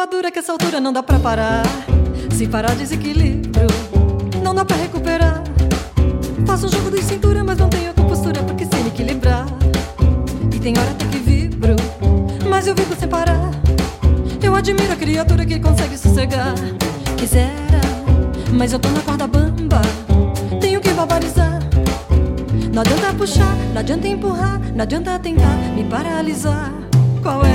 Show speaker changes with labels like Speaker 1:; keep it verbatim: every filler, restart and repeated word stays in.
Speaker 1: madura que essa altura não dá pra parar. Se parar desequilíbrio, não dá pra recuperar. Faço um jogo de cintura, mas não tenho a compostura porque sei me equilibrar. E tem hora até que vibro, mas eu vibro sem parar. Eu admiro a criatura que consegue sossegar. Quisera, mas eu tô na corda bamba, tenho que barbarizar. Não adianta puxar, não adianta empurrar, não adianta tentar me paralisar. Qual é?